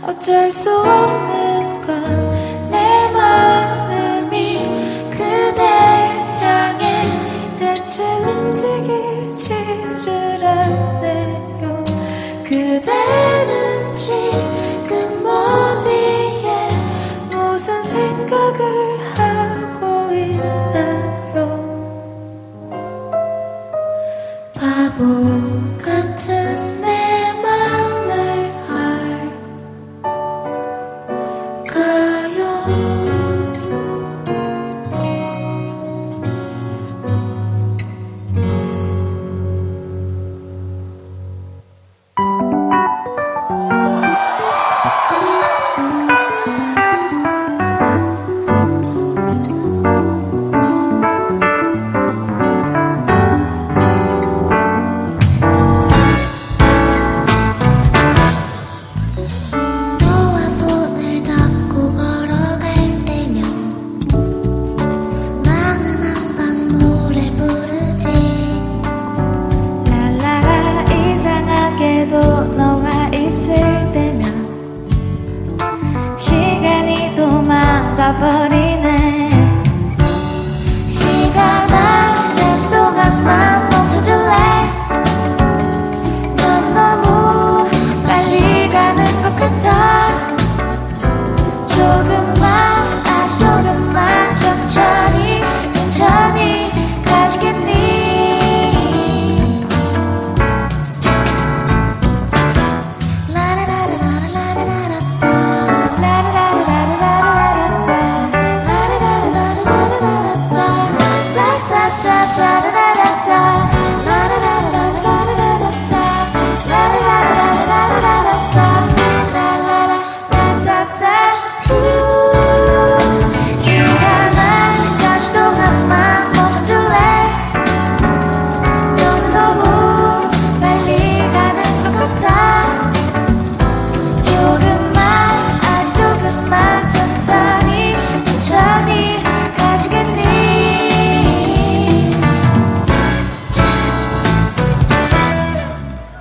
어쩔 수 없는 건 내 마음이 그대 향해 대체 움직이지를 않네요. 그대는 지금 어디에 무슨 생각을 하고 있나요? 바보 같은 내 맘을 알까요? 너와 손을 잡고 걸어갈 때면 나는 항상 노래를 부르지. 랄라라 이상하게도 너와 있을 때면 시간이 도망가버리지.